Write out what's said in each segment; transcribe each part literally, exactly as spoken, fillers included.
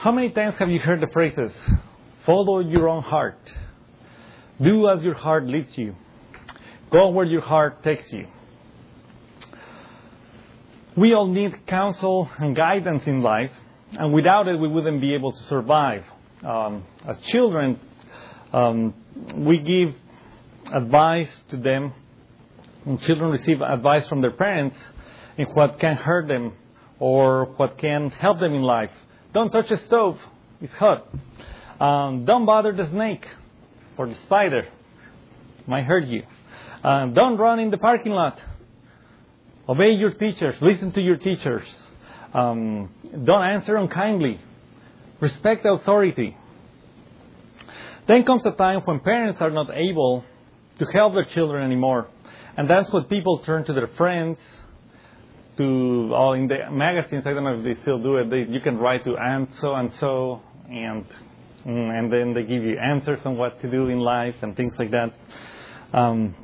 How many times have you heard the phrases, follow your own heart, do as your heart leads you, go where your heart takes you? We all need counsel and guidance in life, and without it we wouldn't be able to survive. Um, as children, um, we give advice to them, and children receive advice from their parents in what can hurt them or what can help them in life. Don't touch the stove, it's hot. Um, don't bother the snake or the spider, might hurt you. Um, don't run in the parking lot. Obey your teachers, listen to your teachers. Um, don't answer unkindly. Respect authority. Then comes a time when parents are not able to help their children anymore. And that's what people turn to their friends, to all in the magazines. I don't know if they still do it. They, you can write to aunt so and so, and and then they give you answers on what to do in life and things like that. Um,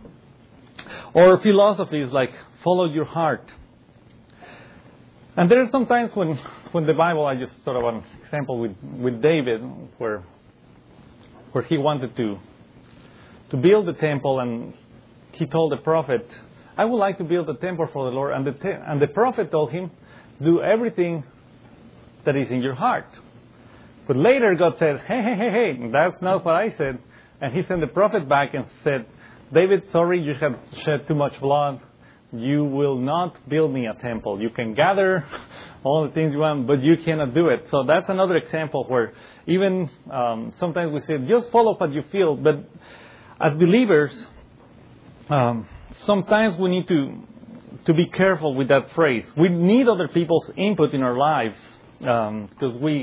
or philosophies like follow your heart. And there are some times when, when the Bible, I just thought of an example with, with David, where where he wanted to to build the temple, and he told the prophet, I would like to build a temple for the Lord. And the, te- and the prophet told him, do everything that is in your heart. But later God said, hey, hey, hey, hey, that's not what I said. And he sent the prophet back and said, David, sorry, you have shed too much blood. You will not build me a temple. You can gather all the things you want, but you cannot do it. So that's another example where even um, sometimes we say, just follow what you feel. But as believers, um, sometimes we need to to be careful with that phrase. We need other people's input in our lives, um, because we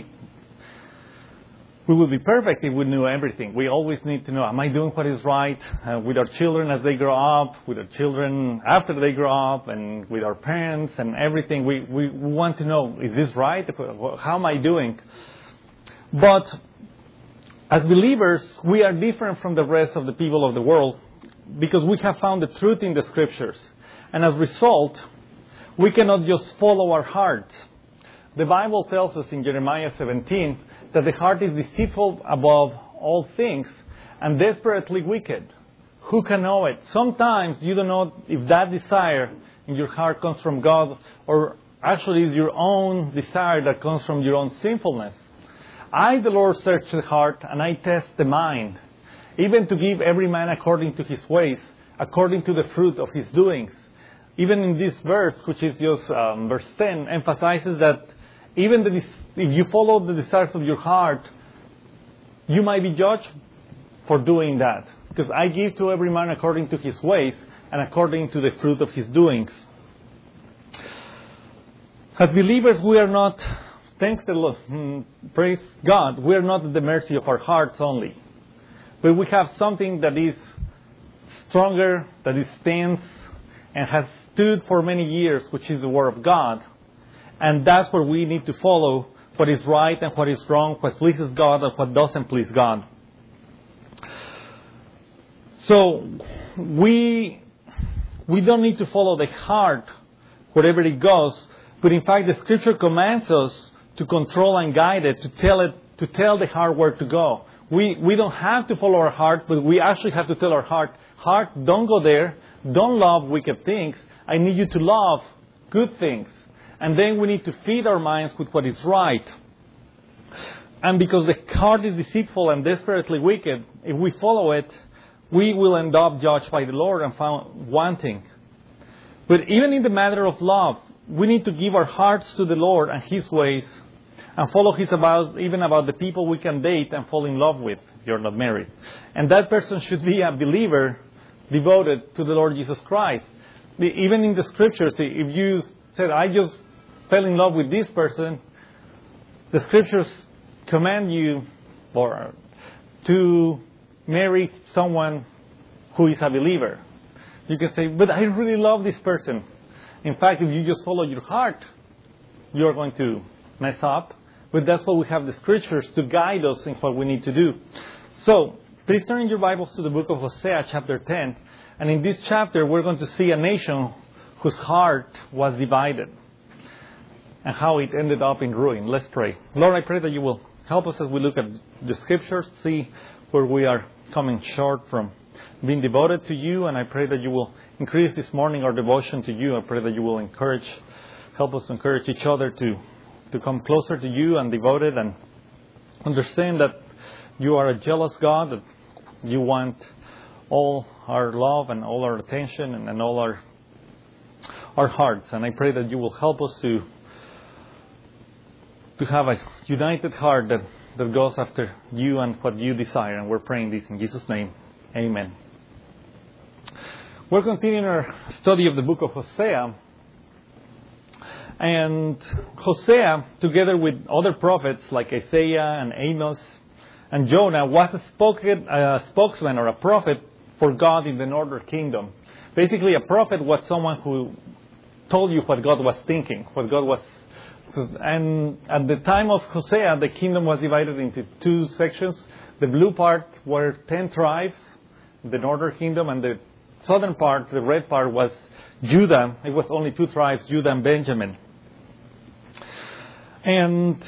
we would be perfect if we knew everything. We always need to know, am I doing what is right uh, with our children as they grow up, with our children after they grow up, and with our parents and everything. We, we want to know, is this right? How am I doing? But as believers, we are different from the rest of the people of the world, because we have found the truth in the Scriptures. And as a result, we cannot just follow our hearts. The Bible tells us in Jeremiah seventeen that the heart is deceitful above all things and desperately wicked. Who can know it? Sometimes you don't know if that desire in your heart comes from God, or actually is your own desire that comes from your own sinfulness. I, the Lord, search the heart, and I test the mind, even to give every man according to his ways, according to the fruit of his doings. Even in this verse, which is just um, verse ten, emphasizes that even the, if you follow the desires of your heart, you might be judged for doing that. Because I give to every man according to his ways and according to the fruit of his doings. As believers, we are not, thanks the Lord, praise God, we are not at the mercy of our hearts only. But we have something that is stronger, that is stands, and has stood for many years, which is the Word of God. And that's where we need to follow what is right and what is wrong, what pleases God and what doesn't please God. So we we don't need to follow the heart wherever it goes, but in fact the Scripture commands us to control and guide it, to tell it, to tell the heart where to go. We we don't have to follow our heart, but we actually have to tell our heart, heart, don't go there, don't love wicked things. I need you to love good things. And then we need to feed our minds with what is right. And because the heart is deceitful and desperately wicked, if we follow it, we will end up judged by the Lord and found wanting. But even in the matter of love, we need to give our hearts to the Lord and His ways, and follow His about, even about the people we can date and fall in love with if you're not married. And that person should be a believer devoted to the Lord Jesus Christ. Even in the Scriptures, if you said, I just fell in love with this person, the Scriptures command you or to marry someone who is a believer. You can say, but I really love this person. In fact, if you just follow your heart, you're going to mess up. But that's why we have the Scriptures to guide us in what we need to do. So, please turn in your Bibles to the book of Hosea, chapter ten. And in this chapter, we're going to see a nation whose heart was divided. and how it ended up in ruin. Let's pray. Lord, I pray that you will help us as we look at the Scriptures, see where we are coming short from being devoted to you, and I pray that you will increase this morning our devotion to you. I pray that you will encourage, help us to encourage each other to, to come closer to you and devoted, and understand that you are a jealous God, that you want all our love and all our attention and, and all our our hearts. And I pray that you will help us to to have a united heart that, that goes after you and what you desire. And we're praying this in Jesus' name. Amen. We're continuing our study of the book of Hosea. And Hosea, together with other prophets like Isaiah and Amos and Jonah, was a spoken, uh, spokesman or a prophet for God in the northern kingdom. Basically, a prophet was someone who told you what God was thinking, what God was. And at the time of Hosea, the kingdom was divided into two sections. The blue part were ten tribes, the northern kingdom, and the southern part, the red part, was Judah. It was only two tribes, Judah and Benjamin. And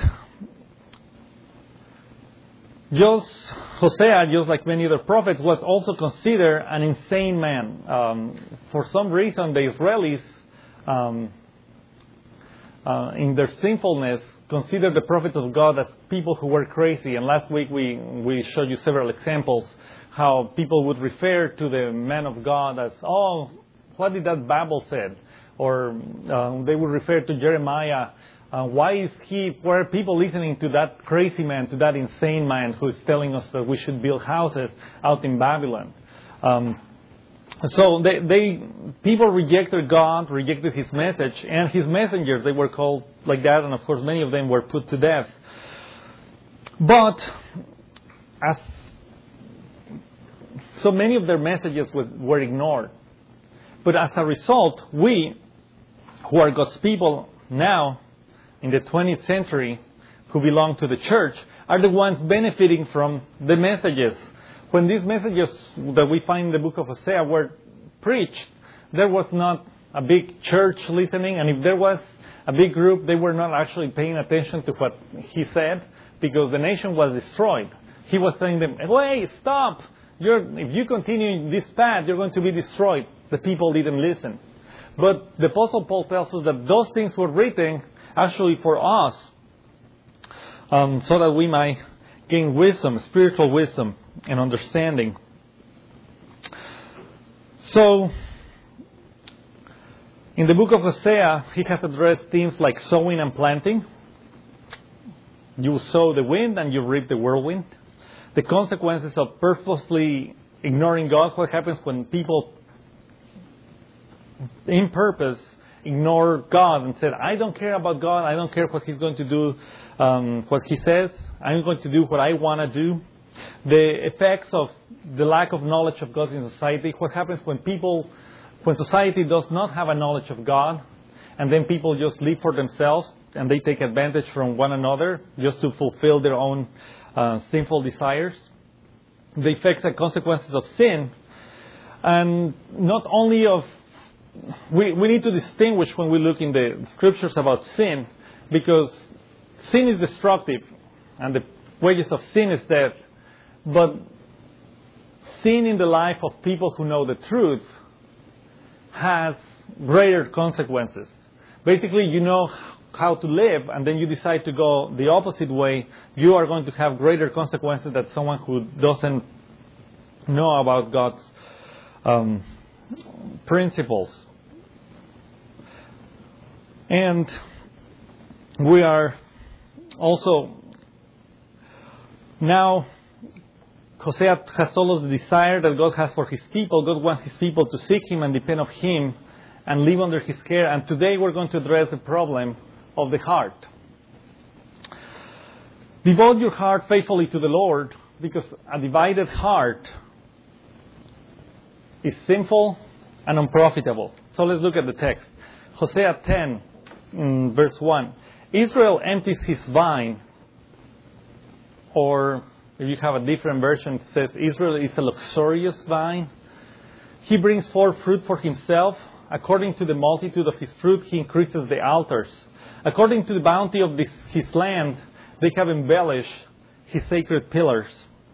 just Hosea, just like many other prophets, was also considered an insane man. Um, for some reason, the Israelis, um, uh, in their sinfulness, considered the prophets of God as people who were crazy. And last week we, we showed you several examples how people would refer to the man of God as, oh, what did that Bible say? Or uh, they would refer to Jeremiah. Uh, why is he, why are people listening to that crazy man, to that insane man who is telling us that we should build houses out in Babylon? Um, so they, they, people rejected God, rejected his message, and his messengers, they were called like that, and of course many of them were put to death. But as so many of their messages were, were ignored. But as a result, we, who are God's people now, in the twentieth century, who belong to the church, are the ones benefiting from the messages. When these messages that we find in the book of Hosea were preached, there was not a big church listening, and if there was a big group, they were not actually paying attention to what he said, because the nation was destroyed. He was telling them, "Wait, stop! You're, if you continue this path, you're going to be destroyed." The people didn't listen. But the Apostle Paul tells us that those things were written actually for us, um, so that we might gain wisdom, spiritual wisdom and understanding. So, in the book of Hosea, he has addressed themes like sowing and planting. You sow the wind and you reap the whirlwind. The consequences of purposely ignoring God. What happens when people, in purpose, ignore God and said, I don't care about God. I don't care what He's going to do, um, what He says. I'm going to do what I want to do. The effects of the lack of knowledge of God in society. What happens when people, when society does not have a knowledge of God, and then people just live for themselves and they take advantage from one another just to fulfill their own uh, sinful desires. The effects and consequences of sin, and not only of We, we need to distinguish when we look in the scriptures about sin, because sin is destructive and the wages of sin is death. But sin in the life of people who know the truth has greater consequences. Basically, you know how to live and then you decide to go the opposite way, you are going to have greater consequences than someone who doesn't know about God's um, principles. And we are also now, Hosea has told us the desire that God has for His people. God wants His people to seek Him and depend on Him and live under His care. And today we're going to address the problem of the heart. Devote your heart faithfully to the Lord, because a divided heart is sinful and unprofitable. So let's look at the text. Hosea ten, mm, verse one. Israel empties his vine, or if you have a different version, it says Israel is a luxurious vine. He brings forth fruit for himself, according to the multitude of his fruit, he increases the altars. According to the bounty of this, his land, they have embellished his sacred pillars.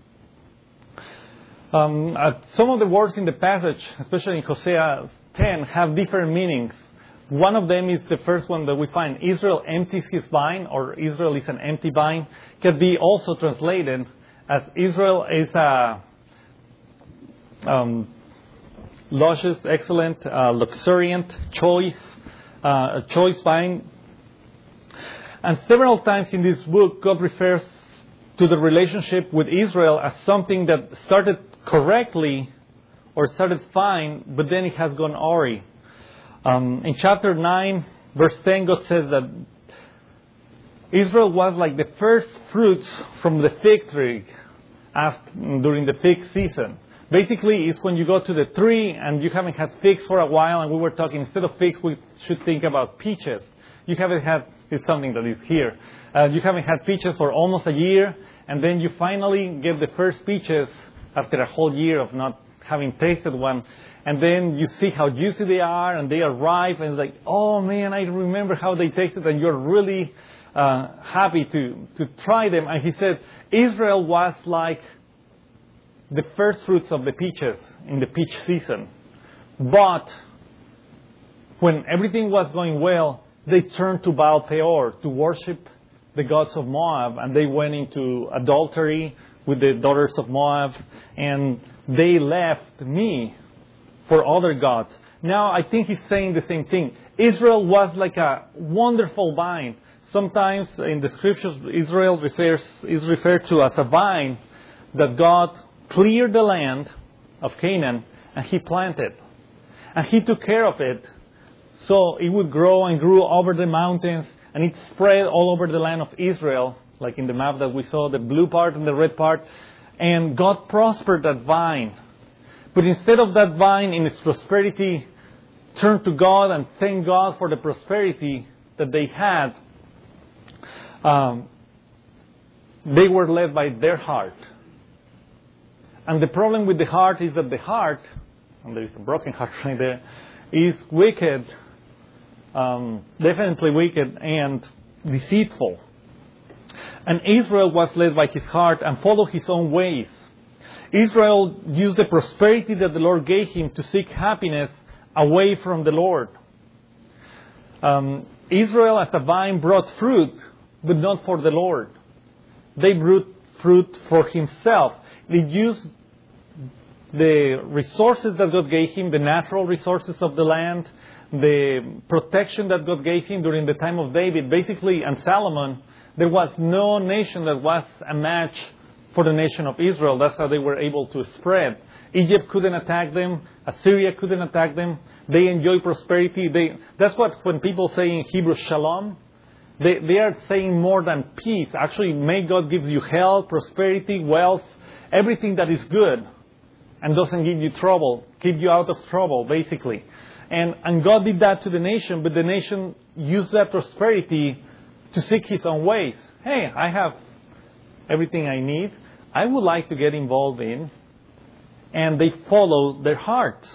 Um, uh, some of the words in the passage, especially in Hosea ten, have different meanings. One of them is the first one that we find. Israel empties his vine, or Israel is an empty vine, can be also translated as Israel is a um, luscious, excellent, uh, luxuriant, choice, uh, a choice vine. And several times in this book, God refers to the relationship with Israel as something that started correctly or started fine, but then it has gone awry. Um, in chapter nine, verse ten, God says that Israel was like the first fruits from the fig tree after, during the fig season. Basically, it's when you go to the tree and you haven't had figs for a while, and we were talking, instead of figs, we should think about peaches. You haven't had, it's something that is here. Uh, you haven't had peaches for almost a year, and then you finally get the first peaches after a whole year of not having tasted one. And then you see how juicy they are, and they are ripe, and it's like, oh man, I remember how they tasted, and you're really uh, happy to, to try them. And he said, Israel was like the first fruits of the peaches in the peach season. But when everything was going well, they turned to Baal Peor to worship the gods of Moab, and they went into adultery with the daughters of Moab, and they left me for other gods. Now I think he's saying the same thing. Israel was like a wonderful vine. Sometimes in the scriptures, Israel refers is referred to as a vine that God cleared the land of Canaan and he planted. And he took care of it so it would grow and grew over the mountains, and it spread all over the land of Israel, like in the map that we saw, the blue part and the red part. And God prospered that vine. But instead of that vine in its prosperity turn to God and thank God for the prosperity that they had, um, they were led by their heart. And the problem with the heart is that the heart, and there is a broken heart right there, is wicked, um, definitely wicked and deceitful. And Israel was led by his heart and followed his own ways. Israel used the prosperity that the Lord gave him to seek happiness away from the Lord. Um, Israel as a vine brought fruit, but not for the Lord. They brought fruit for himself. They used the resources that God gave him, the natural resources of the land, the protection that God gave him during the time of David, basically, and Solomon. There was no nation that was a match for the nation of Israel. That's how they were able to spread. Egypt couldn't attack them. Assyria couldn't attack them. They enjoy prosperity. They, that's what when people say in Hebrew, shalom, they, they are saying more than peace. Actually, may God gives you health, prosperity, wealth, everything that is good and doesn't give you trouble, keep you out of trouble, basically. And, and God did that to the nation, but the nation used that prosperity to seek his own ways. Hey, I have everything I need. I would like to get involved in. And they follow their hearts.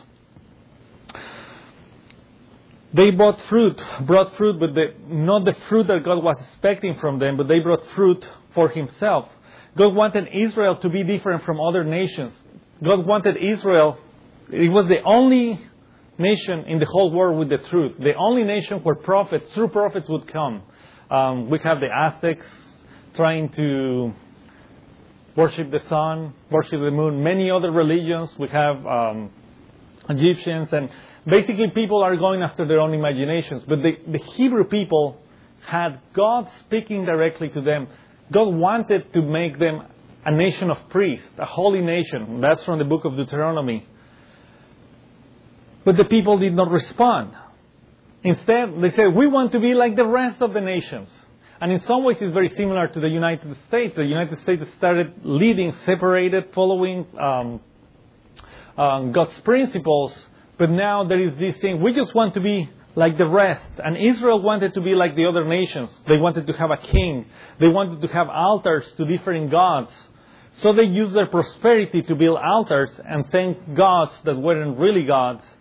They brought fruit, brought fruit, but the, not the fruit that God was expecting from them, but they brought fruit for himself. God wanted Israel to be different from other nations. God wanted Israel, it was the only nation in the whole world with the truth. The only nation where prophets, true prophets would come. Um, we have the Aztecs trying to worship the sun, worship the moon. Many other religions. We have um, Egyptians, and basically people are going after their own imaginations. But the, the Hebrew people had God speaking directly to them. God wanted to make them a nation of priests, a holy nation. That's from the book of Deuteronomy. But the people did not respond. Instead, they said, we want to be like the rest of the nations. And in some ways, it's very similar to the United States. The United States started leading, separated, following um, um, God's principles. But now there is this thing, we just want to be like the rest. And Israel wanted to be like the other nations. They wanted to have a king. They wanted to have altars to different gods. So they used their prosperity to build altars and thank gods that weren't really gods.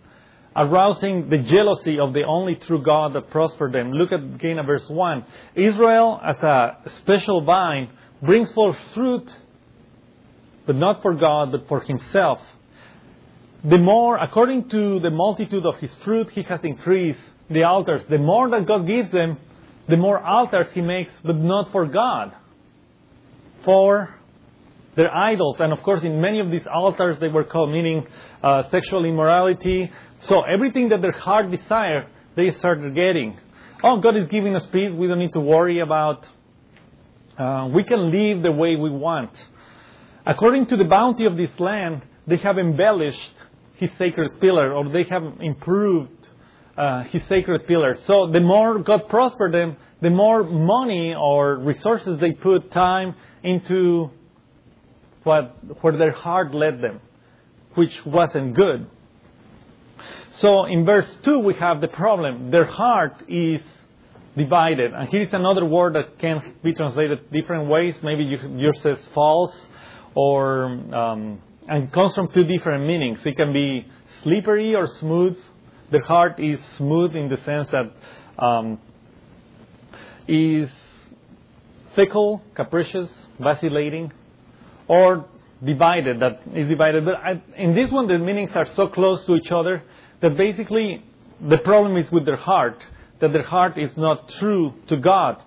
arousing the jealousy of the only true God that prospered them. Look at again at verse one. Israel, as a special vine, brings forth fruit, but not for God, but for himself. The more, according to the multitude of his fruit, he has increased the altars. The more that God gives them, the more altars he makes, but not for God, for their idols. And of course, in many of these altars, they were committing uh, sexual immorality. So everything that their heart desired, they started getting. Oh, God is giving us peace. We don't need to worry about. Uh, we can live the way we want. According to the bounty of this land, they have embellished his sacred pillar, or they have improved uh, his sacred pillar. So the more God prospered them, the more money or resources they put time into what where their heart led them, which wasn't good. So in verse two we have the problem. Their heart is divided. And here is another word that can be translated different ways. Maybe yours says false, or um, and comes from two different meanings. It can be slippery or smooth. Their heart is smooth in the sense that um, is fickle, capricious, vacillating, or divided, that is divided. But I, in this one, the meanings are so close to each other that basically the problem is with their heart, that their heart is not true to God.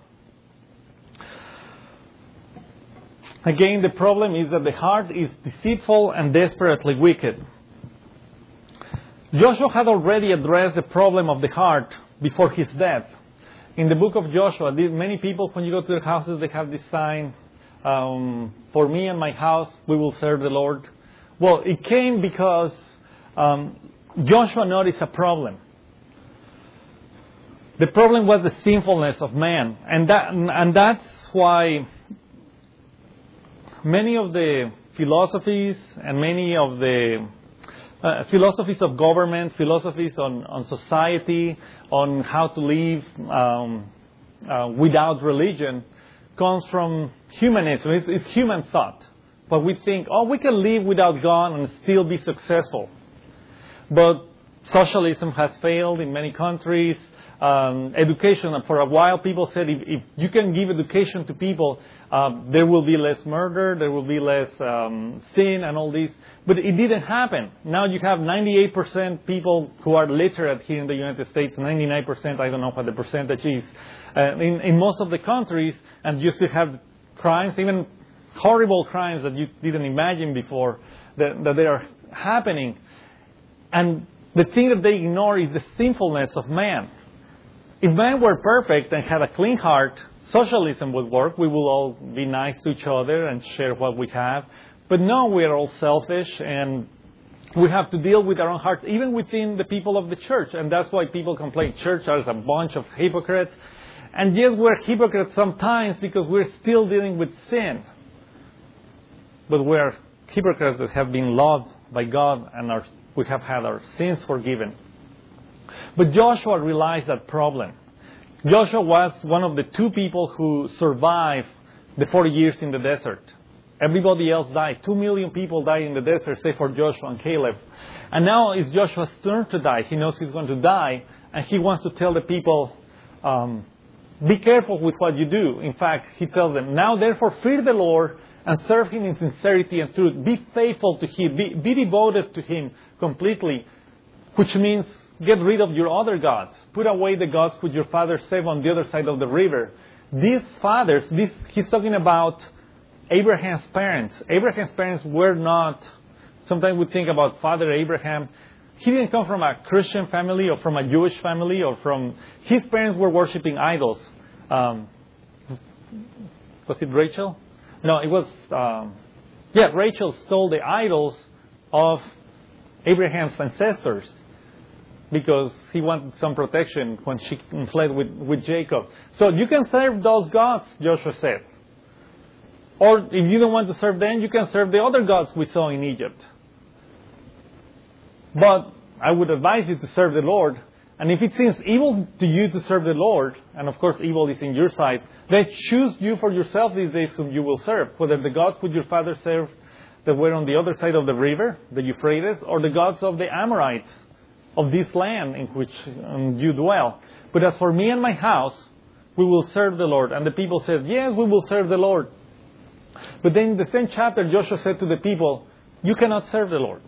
Again, the problem is that the heart is deceitful and desperately wicked. Joshua had already addressed the problem of the heart before his death. In the book of Joshua, many people, when you go to their houses, they have this sign, um, for me and my house, we will serve the Lord. Well, it came because um, Joshua noticed a problem. The problem was the sinfulness of man. And that, and that's why many of the philosophies and many of the uh, philosophies of government, philosophies on, on society, on how to live um, uh, without religion, comes from humanism. It's, it's human thought. But we think, oh, we can live without God and still be successful. But socialism has failed in many countries. Um, education, for a while people said if, if you can give education to people, uh, there will be less murder, there will be less um, sin and all this. But it didn't happen. Now you have ninety-eight percent people who are literate here in the United States, ninety-nine percent, I don't know what the percentage is, uh, in, in most of the countries, and you still have crimes, even horrible crimes that you didn't imagine before, that, that they are happening. And the thing that they ignore is the sinfulness of man. If man were perfect and had a clean heart, socialism would work. We will all be nice to each other and share what we have. But no, we are all selfish, and we have to deal with our own hearts, even within the people of the church. And that's why people complain church is a bunch of hypocrites. And yes, we're hypocrites sometimes because we're still dealing with sin. But we're hypocrites that have been loved by God, and our, we have had our sins forgiven. But Joshua realized that problem. Joshua was one of the two people who survived the forty years in the desert. Everybody else died. Two million people died in the desert, save for Joshua and Caleb. And now it's Joshua's turn to die. He knows he's going to die, and he wants to tell the people, um, be careful with what you do. In fact, he tells them, now therefore fear the Lord and serve Him in sincerity and truth. Be faithful to Him. Be, be devoted to Him completely, which means get rid of your other gods. Put away the gods which your fathers served on the other side of the river. These fathers, this, he's talking about Abraham's parents. Abraham's parents were not, sometimes we think about Father Abraham. He didn't come from a Christian family or from a Jewish family or from, his parents were worshipping idols. Um, was it Rachel? No, it was, um, yeah, Rachel stole the idols of Abraham's ancestors, because he wanted some protection when she fled with, with Jacob. So you can serve those gods, Joshua said. Or if you don't want to serve them, you can serve the other gods we saw in Egypt. But I would advise you to serve the Lord. And if it seems evil to you to serve the Lord, and of course evil is in your side, then choose you for yourself these days whom you will serve. Whether the gods which your father served that were on the other side of the river, the Euphrates, or the gods of the Amorites of this land in which um, you dwell. But as for me and my house, we will serve the Lord. And the people said, yes, we will serve the Lord. But then in the same chapter, Joshua said to the people, you cannot serve the Lord.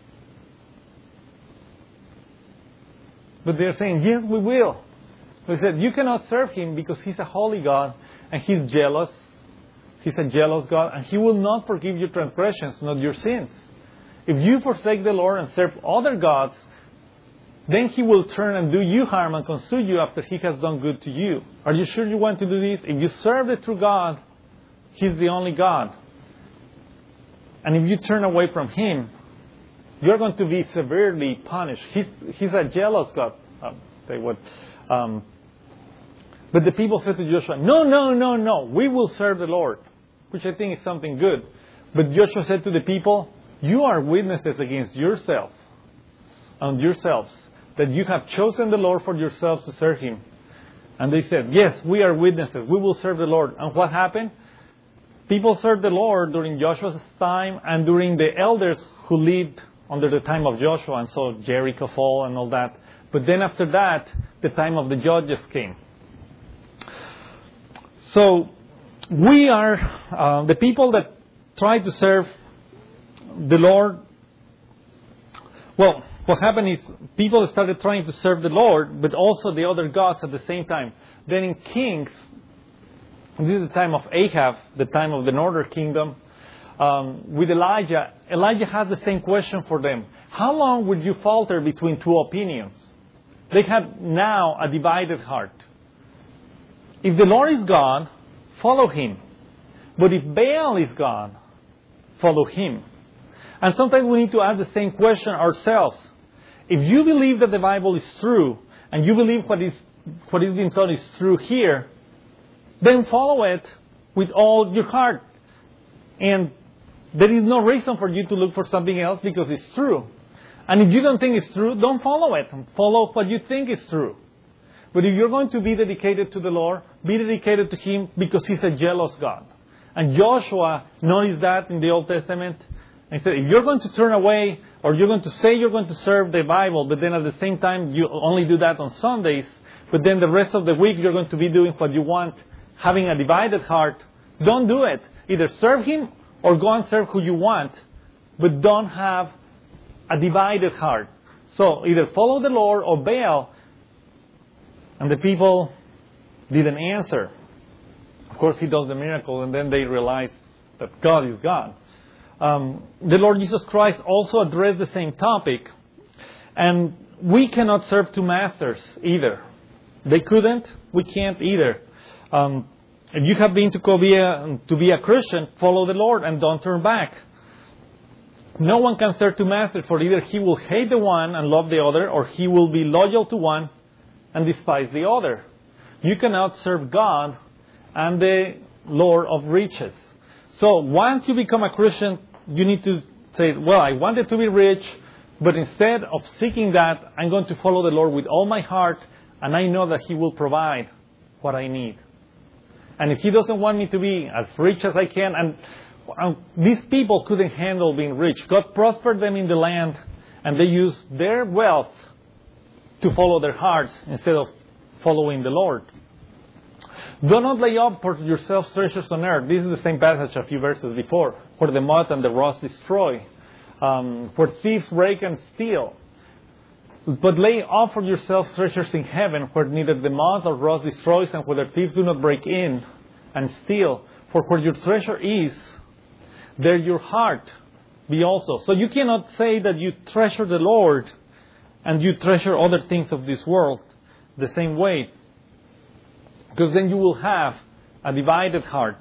But they're saying, yes, we will. They said, you cannot serve Him because He's a holy God and He's jealous. He's a jealous God and He will not forgive your transgressions, not your sins. If you forsake the Lord and serve other gods, then He will turn and do you harm and consume you after He has done good to you. Are you sure you want to do this? If you serve the true God, He's the only God. And if you turn away from Him, you're going to be severely punished. He's, he's a jealous God. Um, say what? Um, but the people said to Joshua, no, no, no, no. We will serve the Lord. Which I think is something good. But Joshua said to the people, you are witnesses against yourself and yourselves that you have chosen the Lord for yourselves to serve Him. And they said, yes, we are witnesses. We will serve the Lord. And what happened? People served the Lord during Joshua's time and during the elders who lived under the time of Joshua and saw Jericho fall and all that. But then after that, the time of the judges came. So we are uh, the people that try to serve the Lord. Well, what happened is people started trying to serve the Lord, but also the other gods at the same time. Then in Kings, this is the time of Ahab, the time of the northern kingdom, um, with Elijah. Elijah has the same question for them. How long would you falter between two opinions? They had now a divided heart. If the Lord is God, follow Him. But if Baal is God, follow him. And sometimes we need to ask the same question ourselves. If you believe that the Bible is true, and you believe what is what is being taught is true here, then follow it with all your heart. And there is no reason for you to look for something else because it's true. And if you don't think it's true, don't follow it. Follow what you think is true. But if you're going to be dedicated to the Lord, be dedicated to Him because He's a jealous God. And Joshua noticed that in the Old Testament. And he said, if you're going to turn away, or you're going to say you're going to serve the Bible, but then at the same time you only do that on Sundays, but then the rest of the week you're going to be doing what you want, having a divided heart, don't do it. Either serve Him or go and serve who you want, but don't have a divided heart. So either follow the Lord or Baal. And the people didn't answer. Of course, He does the miracle, and then they realize that God is God. Um, the Lord Jesus Christ also addressed the same topic. And we cannot serve two masters either. They couldn't. We can't either. Um, if you have been to Korea to be a Christian, follow the Lord and don't turn back. No one can serve two masters, for either he will hate the one and love the other, or he will be loyal to one and despise the other. You cannot serve God and the Lord of riches. So once you become a Christian, you need to say, well, I wanted to be rich, but instead of seeking that, I'm going to follow the Lord with all my heart, and I know that He will provide what I need. And if He doesn't want me to be as rich as I can, and, and these people couldn't handle being rich. God prospered them in the land, and they used their wealth to follow their hearts instead of following the Lord. Do not lay up for yourselves treasures on earth. This is the same passage a few verses before, where the moth and the rust destroy, um, where thieves break and steal. But lay up for yourselves treasures in heaven, where neither the moth or rust destroys, and where the thieves do not break in and steal. For where your treasure is, there your heart be also. So you cannot say that you treasure the Lord and you treasure other things of this world the same way. Because then you will have a divided heart.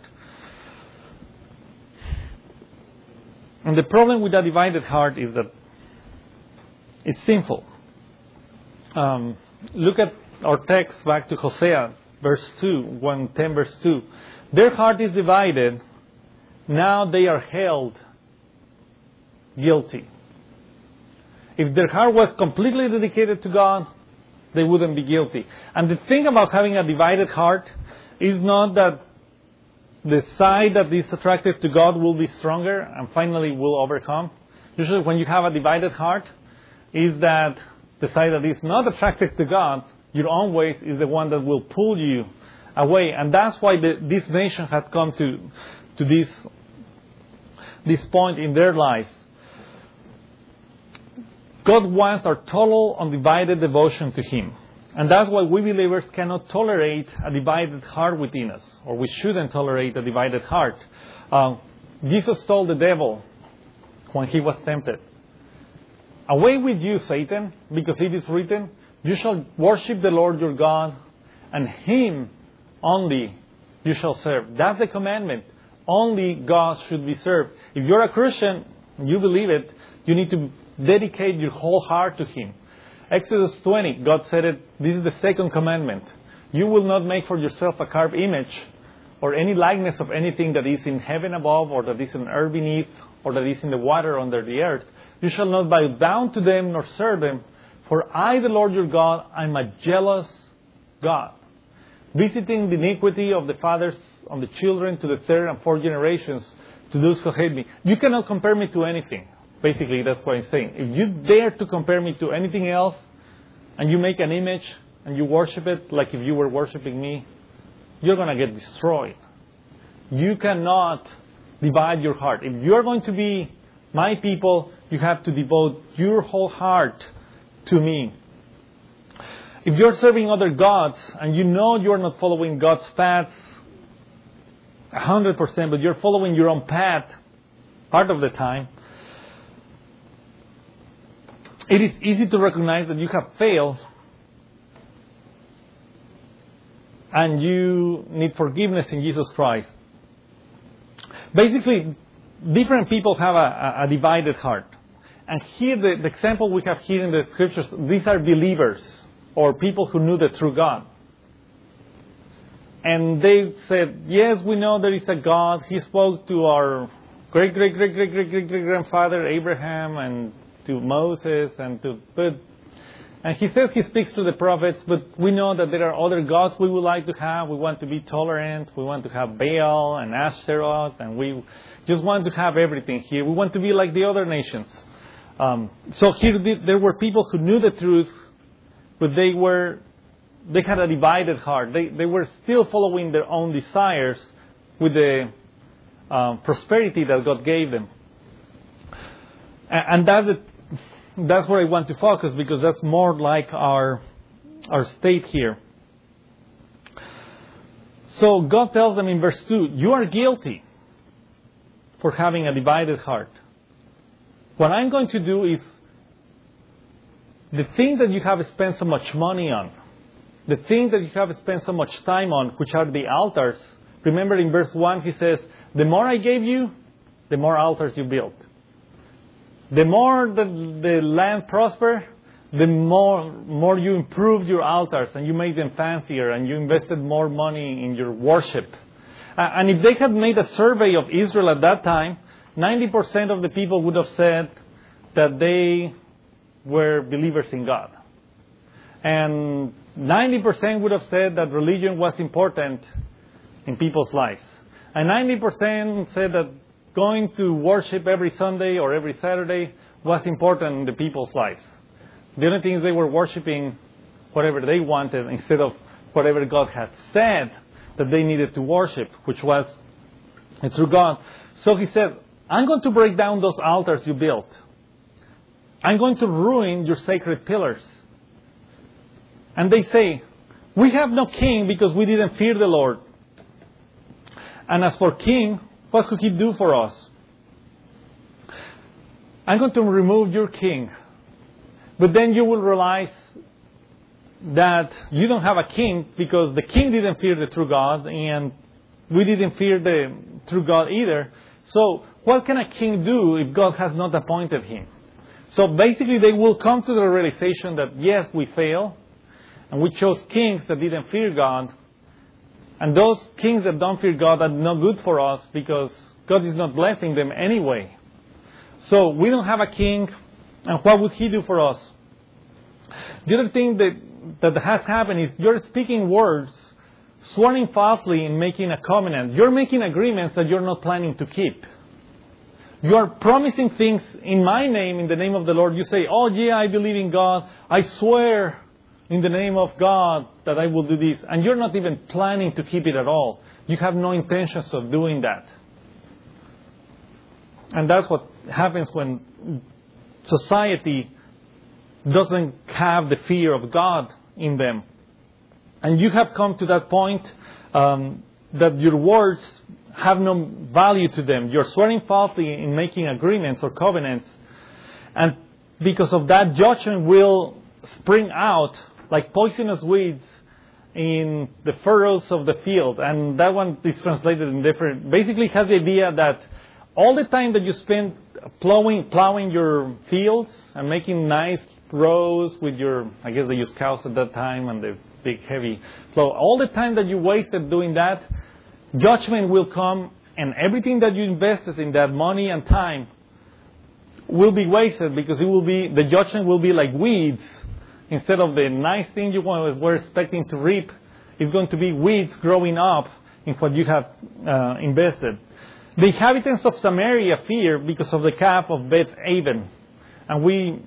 And the problem with a divided heart is that it's sinful. Um, look at our text back to Hosea, verse two, one ten, verse two. Their heart is divided. Now they are held guilty. If their heart was completely dedicated to God, they wouldn't be guilty. And the thing about having a divided heart is not that the side that is attracted to God will be stronger and finally will overcome. Usually when you have a divided heart, is that the side that is not attracted to God, your own ways, is the one that will pull you away. And that's why the, this nation had come to, to this, this point in their lives. God wants our total undivided devotion to Him. And that's why we believers cannot tolerate a divided heart within us, or we shouldn't tolerate a divided heart. Uh, Jesus told the devil when he was tempted, "Away with you, Satan, because it is written, you shall worship the Lord your God, and Him only you shall serve." That's the commandment. Only God should be served. If you're a Christian, you believe it, you need to dedicate your whole heart to Him. Exodus twenty, God said it, this is the second commandment. You will not make for yourself a carved image or any likeness of anything that is in heaven above, or that is in earth beneath, or that is in the water under the earth. You shall not bow down to them nor serve them, for I, the Lord your God, am a jealous God, visiting the iniquity of the fathers on the children to the third and fourth generations, to those who hate me. You cannot compare me to anything. Basically, that's what I'm saying. If you dare to compare me to anything else, and you make an image, and you worship it like if you were worshiping me, you're going to get destroyed. You cannot divide your heart. If you're going to be my people, you have to devote your whole heart to me. If you're serving other gods, and you know you're not following God's path one hundred percent, but you're following your own path part of the time, it is easy to recognize that you have failed and you need forgiveness in Jesus Christ. Basically, different people have a, a divided heart. And here, the, the example we have here in the Scriptures, these are believers or people who knew the true God. And they said, yes, we know there is a God. He spoke to our great, great, great, great, great, great, great grandfather Abraham, and to Moses, and to but and he says he speaks to the prophets, but we know that there are other gods we would like to have. We want to be tolerant. We want to have Baal and Ashtaroth, and we just want to have everything here. We want to be like the other nations. Um, so here there were people who knew the truth, but they were they had a divided heart. They they were still following their own desires with the um, prosperity that God gave them, and, and that's the That's where I want to focus, because that's more like our our state here. So God tells them in verse two, you are guilty for having a divided heart. What I'm going to do is the thing that you have spent so much money on, the thing that you have spent so much time on, which are the altars. Remember in verse one, he says, the more I gave you, the more altars you built. The more the, the land prospered, the more, more you improved your altars and you made them fancier and you invested more money in your worship. Uh, and if they had made a survey of Israel at that time, ninety percent of the people would have said that they were believers in God. And ninety percent would have said that religion was important in people's lives. And ninety percent said that going to worship every Sunday or every Saturday was important in the people's lives. The only thing is they were worshiping whatever they wanted instead of whatever God had said that they needed to worship, which was through God. So he said, I'm going to break down those altars you built. I'm going to ruin your sacred pillars. And they say, we have no king because we didn't fear the Lord. And as for king, what could he do for us? I'm going to remove your king. But then you will realize that you don't have a king because the king didn't fear the true God and we didn't fear the true God either. So what can a king do if God has not appointed him? So basically they will come to the realization that yes, we fail and we chose kings that didn't fear God. And those kings that don't fear God are not good for us because God is not blessing them anyway. So we don't have a king, and what would he do for us? The other thing that, that has happened is you're speaking words, swearing falsely and making a covenant. You're making agreements that you're not planning to keep. You are promising things in my name, in the name of the Lord. You say, oh yeah, I believe in God. I swear in the name of God that I will do this. And you're not even planning to keep it at all. You have no intentions of doing that. And that's what happens when society doesn't have the fear of God in them. And you have come to that point um, that your words have no value to them. You're swearing falsely in making agreements or covenants. And because of that, judgment will spring out like poisonous weeds in the furrows of the field. And that one is translated in different... Basically has the idea that all the time that you spend plowing, plowing your fields and making nice rows with your... I guess they used cows at that time and the big heavy plow. All the time that you wasted doing that, judgment will come, and everything that you invested in that money and time will be wasted, because it will be, the judgment will be like weeds. Instead of the nice thing you were expecting to reap, it's going to be weeds growing up in what you have uh, invested. The inhabitants of Samaria fear because of the calf of Beth-Aven. And we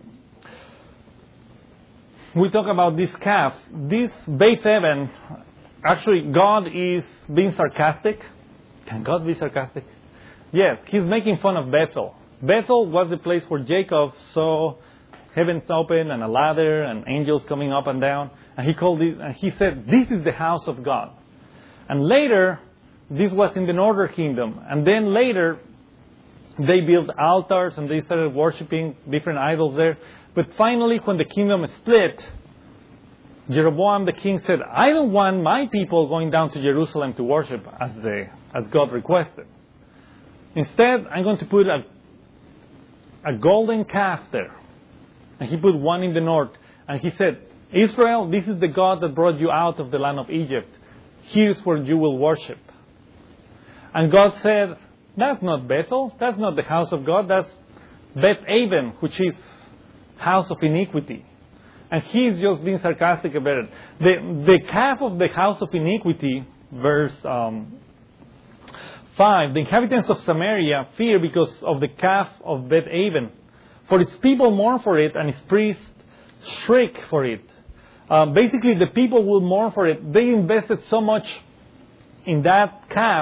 we talk about this calf. This Beth-Aven, actually God is being sarcastic. Can God be sarcastic? Yes, He's making fun of Bethel. Bethel was the place where Jacob saw heavens open and a ladder and angels coming up and down. And he called it, and he said, this is the house of God. And later, this was in the northern kingdom. And then later, they built altars and they started worshiping different idols there. But finally, when the kingdom split, Jeroboam the king said, I don't want my people going down to Jerusalem to worship as they, as God requested. Instead, I'm going to put a, a golden calf there. And he put one in the north. And he said, Israel, this is the God that brought you out of the land of Egypt. Here's where you will worship. And God said, that's not Bethel. That's not the house of God. That's Beth-Aven, which is house of iniquity. And he's just being sarcastic about it. The, the calf of the house of iniquity, verse um, five, the inhabitants of Samaria fear because of the calf of Beth-Aven. For its people mourn for it, and its priests shriek for it. Uh, basically, the people will mourn for it. They invested so much in that calf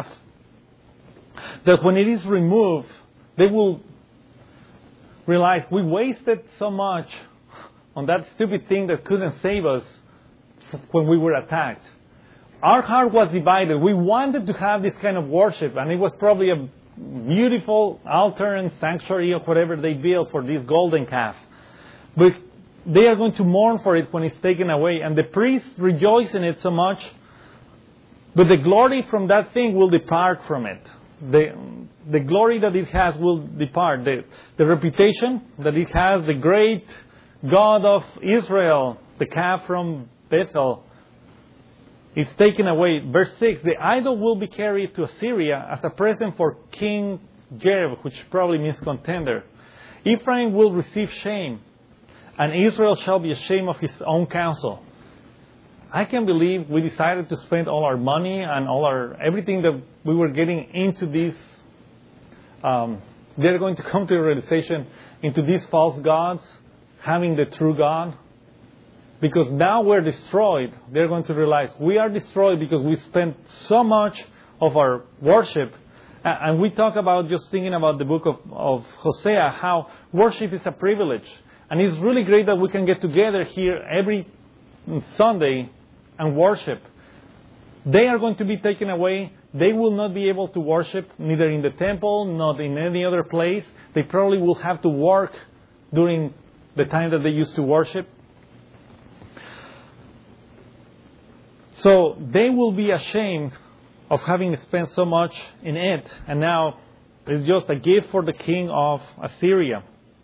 that when it is removed, they will realize we wasted so much on that stupid thing that couldn't save us when we were attacked. Our heart was divided. We wanted to have this kind of worship, and it was probably a beautiful altar and sanctuary or whatever they built for this golden calf. But they are going to mourn for it when it's taken away. And the priests rejoice in it so much, but the glory from that thing will depart from it. The, the glory that it has will depart. The, the reputation that it has, the great God of Israel, the calf from Bethel, it's taken away. Verse six, the idol will be carried to Assyria as a present for King Jareb, which probably means contender. Ephraim will receive shame, and Israel shall be ashamed of his own counsel. I can't believe we decided to spend all our money and all our everything that we were getting into this. Um, they're going to come to a realization into these false gods, having the true God. Because now we're destroyed. They're going to realize we are destroyed because we spent so much of our worship. And we talk about, just thinking about the book of, of Hosea, how worship is a privilege. And it's really great that we can get together here every Sunday and worship. They are going to be taken away. They will not be able to worship neither in the temple, not in any other place. They probably will have to work during the time that they used to worship. So they will be ashamed of having spent so much in it. And now it's just a gift for the king of Assyria.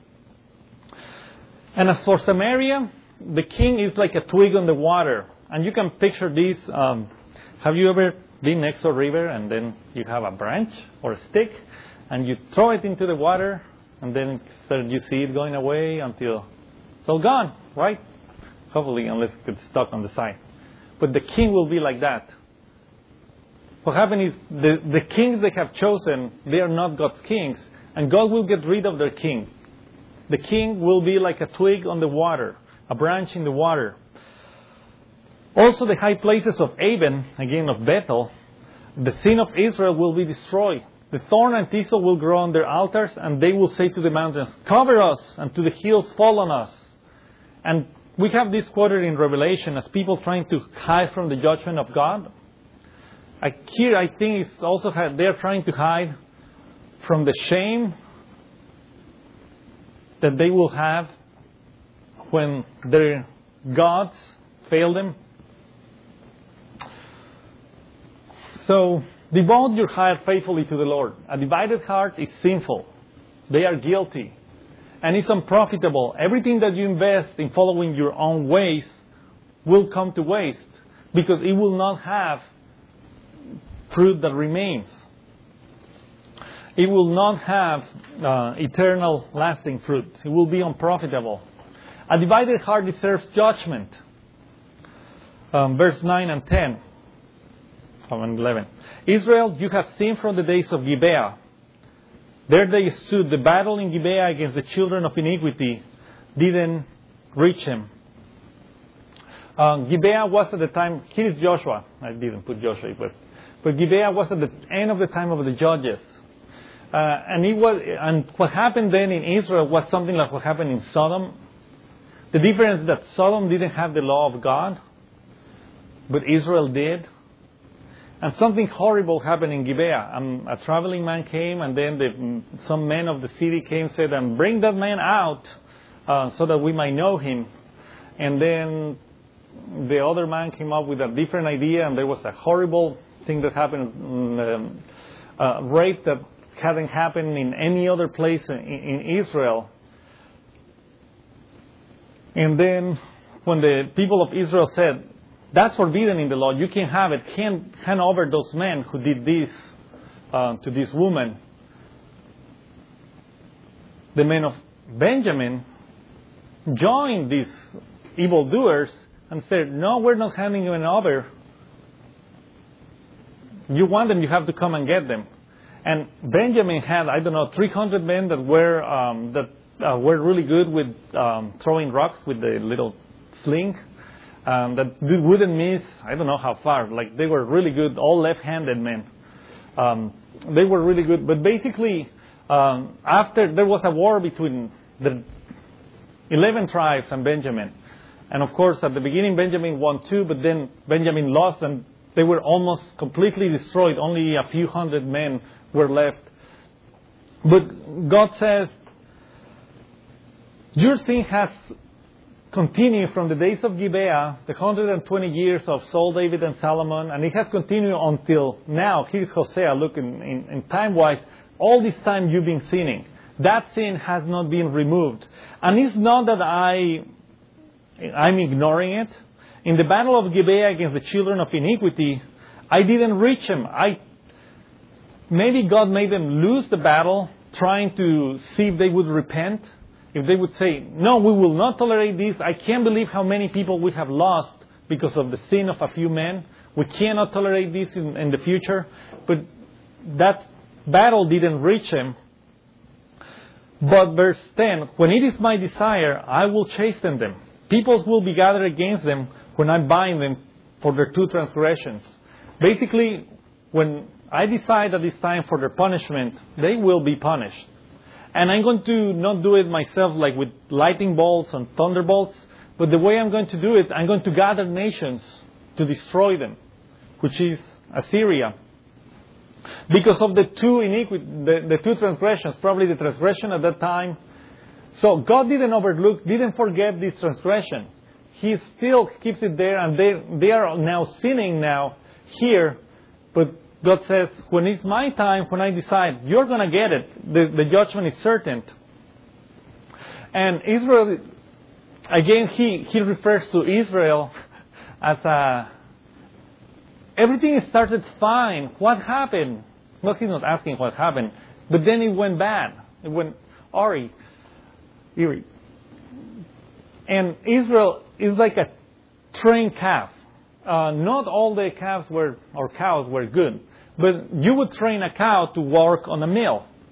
And as for Samaria, the king is like a twig on the water. And you can picture this. Um, have you ever been next to a river and then you have a branch or a stick and you throw it into the water and then you see it going away until it's all gone, right? Hopefully, unless it gets stuck on the side. But the king will be like that. What happened is the, the kings they have chosen, they are not God's kings. and God will get rid of their king. The king will be like a twig on the water, a branch in the water. Also the high places of Aven, again of Bethel, the sin of Israel will be destroyed. The thorn and thistle will grow on their altars, and they will say to the mountains, cover us, and to the hills fall on us. And we have this quoted in Revelation as people trying to hide from the judgment of God. I, here I think it's also they're trying to hide from the shame that they will have when their gods fail them. So, devote your heart faithfully to the Lord. A divided heart is sinful. They are guilty. And it's unprofitable. Everything that you invest in following your own ways will come to waste, because it will not have fruit that remains. It will not have uh, eternal, lasting fruit. It will be unprofitable. A divided heart deserves judgment. Um, verse nine and ten. And eleven. Israel, you have seen from the days of Gibeah. There they stood. The battle in Gibeah against the children of iniquity didn't reach him. Um, Gibeah was at the time, here is Joshua. I didn't put Joshua, but, but Gibeah was at the end of the time of the judges. Uh, and it was, and what happened then in Israel was something like what happened in Sodom. The difference is that Sodom didn't have the law of God, but Israel did. And something horrible happened in Gibeah. Um, a traveling man came, and then the, some men of the city came and said, and bring that man out uh, so that we might know him. And then the other man came up with a different idea, and there was a horrible thing that happened, um, uh, rape that hadn't happened in any other place in, in Israel. And then when the people of Israel said, that's forbidden in the law, you can't have it, can't hand over those men who did this uh, to this woman. The men of Benjamin joined these evildoers and said, no, we're not handing them over. You want them, you have to come and get them. And Benjamin had, I don't know, three hundred men that were um, that uh, were really good with um, throwing rocks with the little sling. Um, that wouldn't miss, I don't know how far. Like, they were really good, all left-handed men. Um, they were really good. But basically, um, after there was a war between the eleven tribes and Benjamin. And of course, at the beginning, Benjamin won two, but then Benjamin lost, and they were almost completely destroyed. Only a few hundred men were left. But God says, your sin has continued from the days of Gibeah, the one hundred twenty years of Saul, David, and Solomon, and it has continued until now. Here's Hosea. Look, in, in, in time-wise, all this time you've been sinning. That sin has not been removed. And it's not that I, I'm ignoring it. In the battle of Gibeah against the children of iniquity, I didn't reach them. I, maybe God made them lose the battle, trying to see if they would repent. If they would say, no, we will not tolerate this. I can't believe how many people we have lost because of the sin of a few men. We cannot tolerate this in, in the future. But that battle didn't reach him. But verse ten, when it is my desire, I will chasten them. Peoples will be gathered against them when I bind them for their two transgressions. Basically, when I decide that it's time for their punishment, they will be punished. And I'm going to not do it myself like with lightning bolts and thunderbolts. But the way I'm going to do it, I'm going to gather nations to destroy them, which is Assyria. Because of the two iniquity, the, the two transgressions, probably the transgression at that time. So God didn't overlook, didn't forget this transgression. He still keeps it there, and they, they are now sinning now here. But God says, when it's my time, when I decide, you're going to get it. The, the judgment is certain. And Israel, again, he, he refers to Israel as a, everything started fine. What happened? Well, he's not asking what happened. But then it went bad. It went Ari, eerie. And Israel is like a trained calf. Uh, not all the calves were, or cows were good. But you would train a cow to work on a mill.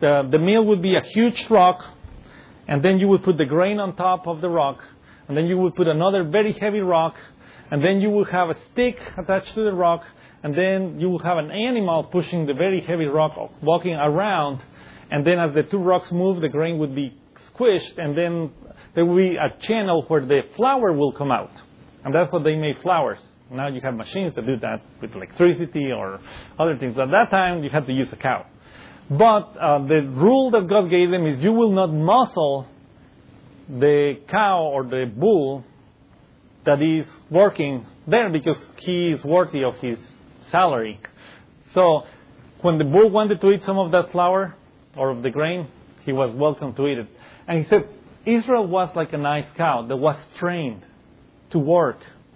the, the meal would be a huge rock, and then you would put the grain on top of the rock, and then you would put another very heavy rock, and then you would have a stick attached to the rock, and then you would have an animal pushing the very heavy rock, walking around, and then as the two rocks move, the grain would be squished, and then there will be a channel where the flour will come out. And that's what they made flours. Now you have machines that do that with electricity or other things. At that time, you had to use a cow. But uh, the rule that God gave them is you will not muzzle the cow or the bull that is working there because he is worthy of his salary. So when the bull wanted to eat some of that flour or of the grain, he was welcome to eat it. And he said, Israel was like a nice cow that was trained to work.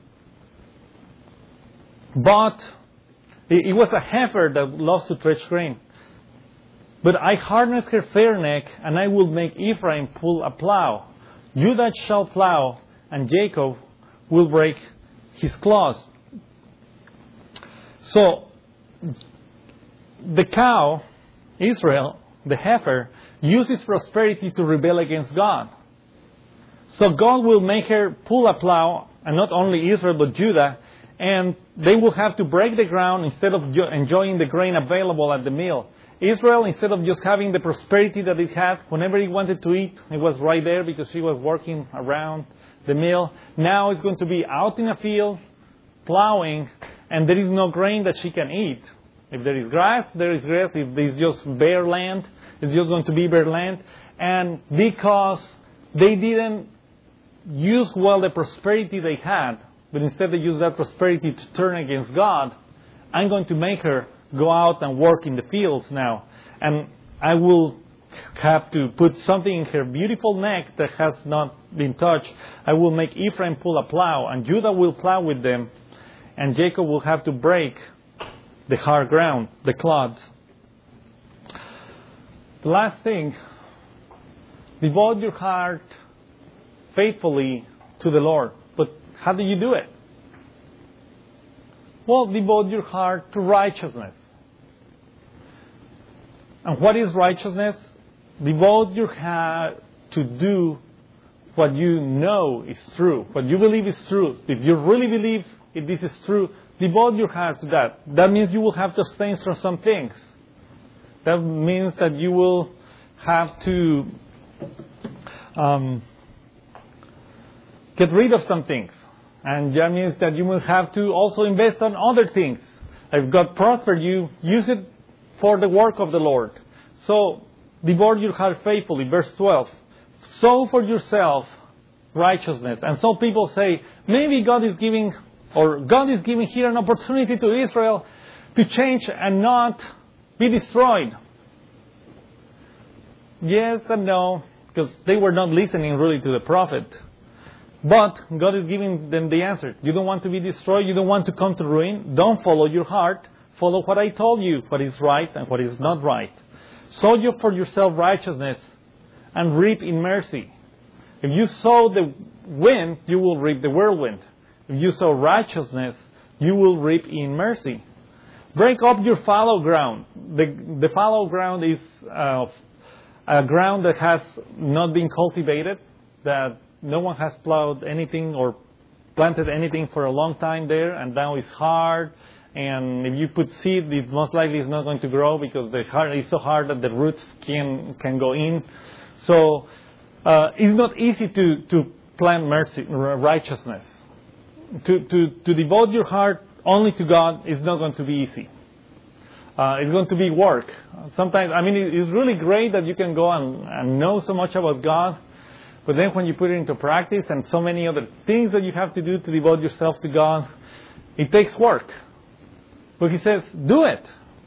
But it was a heifer that loves to thresh grain. But I harness her fair neck, and I will make Ephraim pull a plow. Judah shall plow, and Jacob will break his claws. So, the cow, Israel, the heifer, uses prosperity to rebel against God. So God will make her pull a plow, and not only Israel but Judah, and they will have to break the ground instead of enjoying the grain available at the meal. Israel, instead of just having the prosperity that it had, whenever he wanted to eat, it was right there because she was working around the meal. Now it's going to be out in a field, plowing, and there is no grain that she can eat. If there is grass, there is grass. If there is just bare land, it's just going to be bare land. And because they didn't use well the prosperity they had, but instead they used that prosperity to turn against God, I'm going to make her go out and work in the fields now. And I will have to put something in her beautiful neck that has not been touched. I will make Ephraim pull a plow, and Judah will plow with them, and Jacob will have to break the hard ground, the clods. The last thing, devote your heart faithfully to the Lord. But how do you do it? Well, devote your heart to righteousness. And what is righteousness? Devote your heart to do what you know is true, what you believe is true. If you really believe if this is true, devote your heart to that. That means you will have to abstain from some things. That means that you will have to um, get rid of some things. And that means that you will have to also invest on other things. If God prospered you, use it for the work of the Lord. So, devote your heart faithfully. Verse twelve. Sow for yourself righteousness. And so people say, maybe God is giving, or God is giving here an opportunity to Israel to change and not be destroyed. Yes and no, because they were not listening really to the prophet. But God is giving them the answer. You don't want to be destroyed. You don't want to come to ruin. Don't follow your heart. Follow what I told you, what is right and what is not right. Sow you for yourself righteousness and reap in mercy. If you sow the wind, you will reap the whirlwind. If you sow righteousness, you will reap in mercy. Break up your fallow ground. The, the fallow ground is uh, a ground that has not been cultivated, that no one has plowed anything or planted anything for a long time there, and now it's hard. And if you put seed, it most likely is not going to grow because the hard is so hard that the roots can can go in. So uh, it's not easy to, to plant mercy, righteousness. To, to to devote your heart only to God is not going to be easy. Uh, it's going to be work. Sometimes, I mean, it's really great that you can go and, and know so much about God. But then when you put it into practice and so many other things that you have to do to devote yourself to God, it takes work. But he says, do it.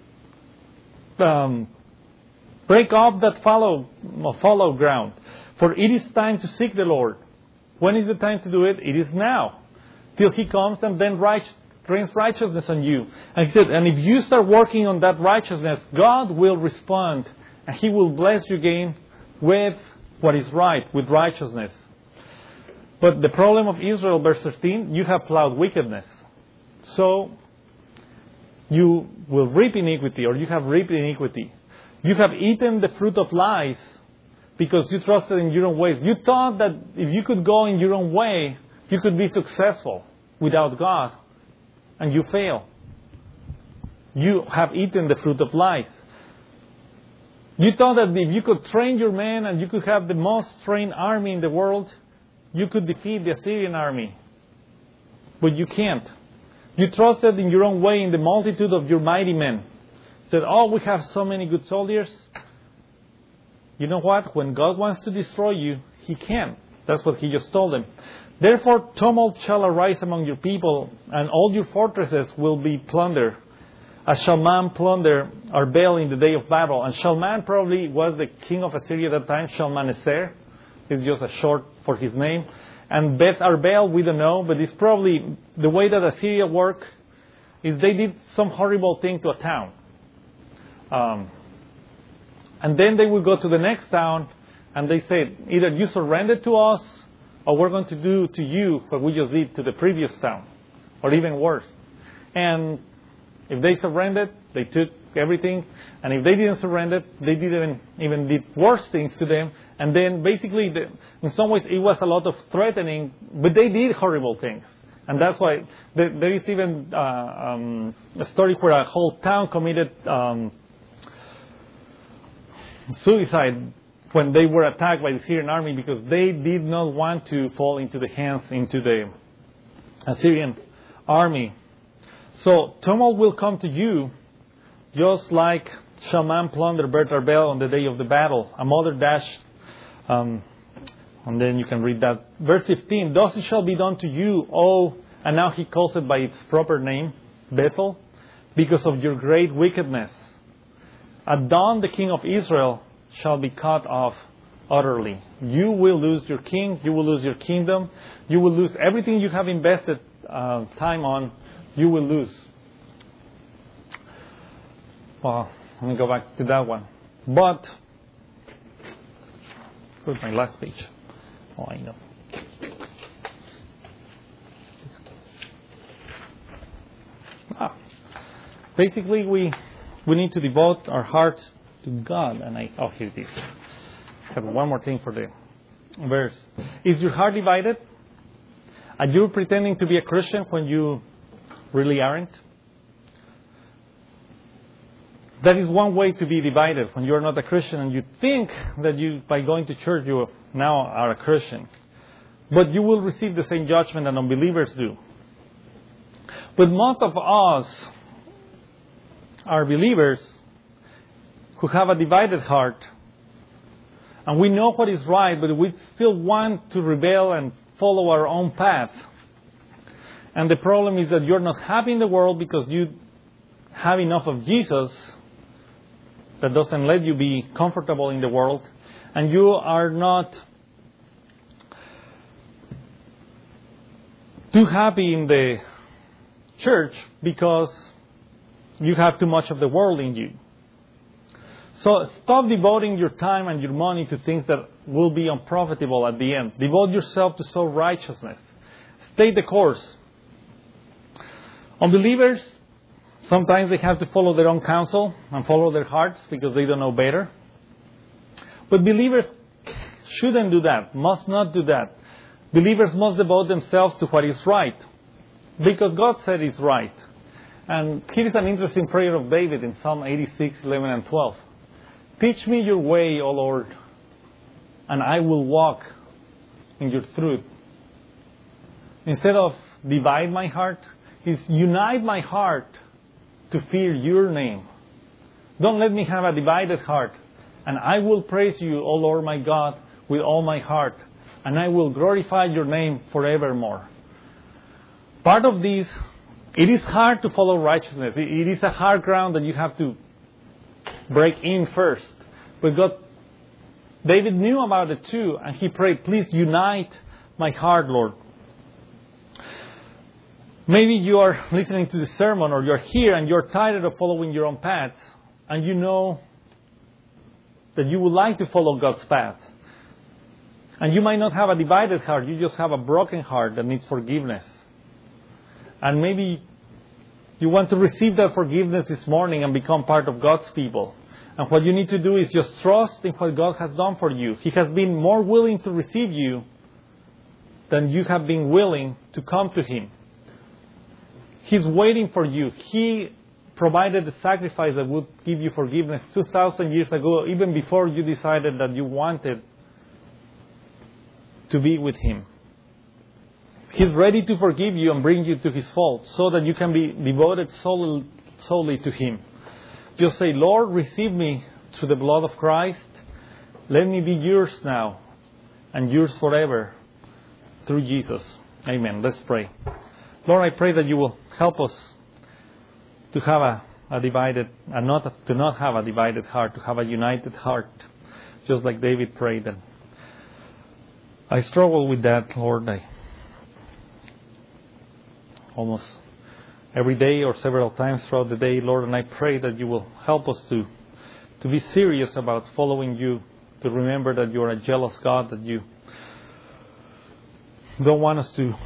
Um, break off that fallow, fallow ground. For it is time to seek the Lord. When is the time to do it? It is now. Till he comes and then right, rains righteousness on you. And he said, and if you start working on that righteousness, God will respond. And he will bless you again with what is right, with righteousness. But the problem of Israel, verse thirteen, you have plowed wickedness. So you will reap iniquity, or you have reaped iniquity. You have eaten the fruit of life because you trusted in your own ways. You thought that if you could go in your own way, you could be successful without God, and you fail. You have eaten the fruit of life. You thought that if you could train your men and you could have the most trained army in the world, you could defeat the Assyrian army. But you can't. You trusted in your own way in the multitude of your mighty men. Said, oh, we have so many good soldiers. You know what? When God wants to destroy you, He can. That's what He just told them. Therefore, tumult shall arise among your people, and all your fortresses will be plundered. As Shalman plundered Arbel in the day of battle. And Shalman probably was the king of Assyria at that time. Shalmaneser is just a short for his name. And Beth Arbel, we don't know, but it's probably the way that Assyria worked is they did some horrible thing to a town. Um, and then they would go to the next town and they said, either you surrender to us or we're going to do to you what we just did to the previous town, or even worse. And if they surrendered, they took everything. And if they didn't surrender, they didn't even did worse things to them. And then basically, the, in some ways, it was a lot of threatening, but they did horrible things. And that's why there, there is even uh, um, a story where a whole town committed um, suicide when they were attacked by the Syrian army because they did not want to fall into the hands, into the Assyrian army. So tumult will come to you just like Shalman plundered Beth Arbel on the day of the battle. A mother dashed, um, and then you can read that. Verse fifteen, thus it shall be done to you, oh, and now he calls it by its proper name, Bethel, because of your great wickedness. At dawn the king of Israel shall be cut off utterly. You will lose your king, you will lose your kingdom, you will lose everything you have invested uh, time on. You will lose. Well, let me go back to that one. But, where's my last page? Oh, I know. Ah, basically, we we need to devote our hearts to God. And I, oh, here it is. I have one more thing for the verse. Is your heart divided? Are you pretending to be a Christian when you really aren't? That is one way to be divided when you're not a Christian and you think that you, by going to church, you now are a Christian. But you will receive the same judgment that unbelievers do. But most of us are believers who have a divided heart. And we know what is right, but we still want to rebel and follow our own path. And the problem is that you're not happy in the world because you have enough of Jesus that doesn't let you be comfortable in the world. And you are not too happy in the church because you have too much of the world in you. So stop devoting your time and your money to things that will be unprofitable at the end. Devote yourself to sow righteousness. Stay the course. Unbelievers, sometimes they have to follow their own counsel and follow their hearts because they don't know better. But believers shouldn't do that, must not do that. Believers must devote themselves to what is right because God said it's right. And here is an interesting prayer of David in Psalm eighty-six, eleven and twelve. Teach me your way, O Lord, and I will walk in your truth. Instead of divide my heart, is unite my heart to fear your name. Don't let me have a divided heart. And I will praise you, O Lord my God, with all my heart. And I will glorify your name forevermore. Part of this, it is hard to follow righteousness. It is a hard ground that you have to break in first. But God, David knew about it too. And he prayed, please unite my heart, Lord. Maybe you are listening to the sermon or you're here and you're tired of following your own path. And you know that you would like to follow God's path. And you might not have a divided heart. You just have a broken heart that needs forgiveness. And maybe you want to receive that forgiveness this morning and become part of God's people. And what you need to do is just trust in what God has done for you. He has been more willing to receive you than you have been willing to come to Him. He's waiting for you. He provided the sacrifice that would give you forgiveness two thousand years ago, even before you decided that you wanted to be with Him. He's ready to forgive you and bring you to His fold so that you can be devoted solely, solely to Him. Just say, Lord, receive me through the blood of Christ. Let me be yours now and yours forever through Jesus. Amen. Let's pray. Lord, I pray that you will help us to have a, a divided, and not to not have a divided heart, to have a united heart, just like David prayed. And I struggle with that, Lord. I almost every day or several times throughout the day, Lord, and I pray that you will help us to, to be serious about following you, to remember that you are a jealous God, that you don't want us to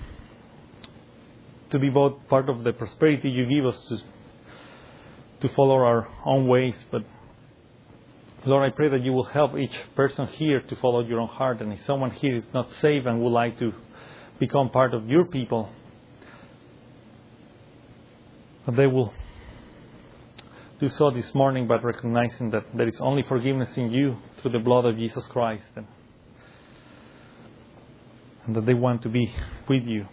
to be both part of the prosperity you give us to, to follow our own ways. But Lord, I pray that you will help each person here to follow your own heart. And if someone here is not saved and would like to become part of your people, that they will do so this morning by recognizing that there is only forgiveness in you through the blood of Jesus Christ, and, and that they want to be with you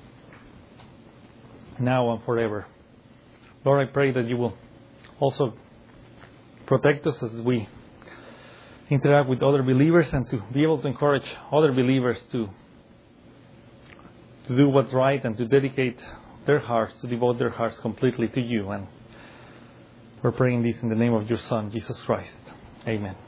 now and forever. Lord, I pray that you will also protect us as we interact with other believers, and to be able to encourage other believers to to do what's right and to dedicate their hearts, to devote their hearts completely to you. And we're praying this in the name of your Son, Jesus Christ. Amen.